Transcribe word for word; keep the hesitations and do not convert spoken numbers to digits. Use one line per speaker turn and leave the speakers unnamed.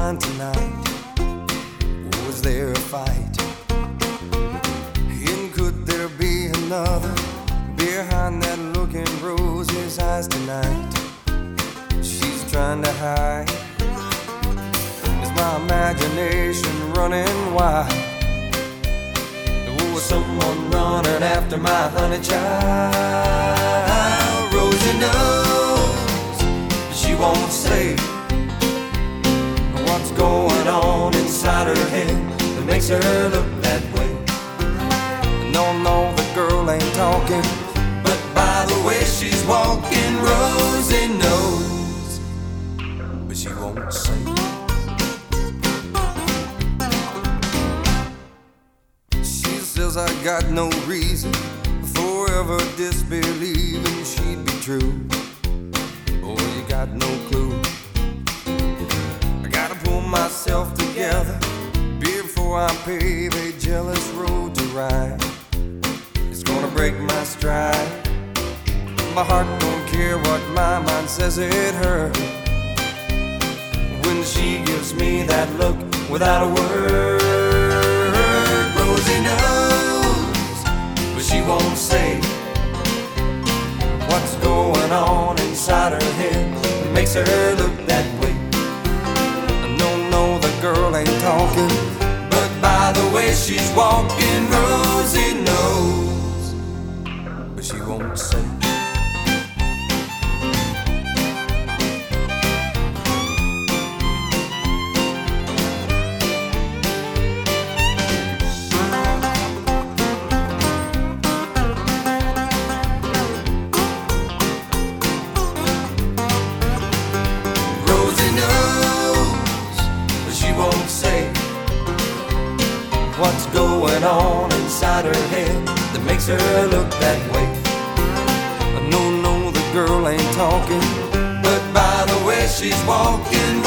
mine tonight? Or was there a fight? And could there be another behind that look in Rosie's eyes tonight? She's trying to hide. Is my imagination running wild? Or was someone running after my honey child? Rosie knows, but she won't say what's going on inside her head that makes her look that way. No, no, the girl ain't talking, but by the way she's walking, Rosie knows, but she won't say. She says I got no reason for ever disbelieving she'd be true. Boy, you got no clue. I gotta pull myself together before I pave a jealous road to ride. It's gonna break my stride. My heart don't care what my mind says it hurts when she gives me that look without a word. Rosie knows, but she won't say what's going on inside her head that makes her look that way. No, no, the girl ain't talking, but by the way she's walking, Rosie knows, but she won't say. What's going on inside her head that makes her look that way? No, no, the girl ain't talking, but by the way she's walking,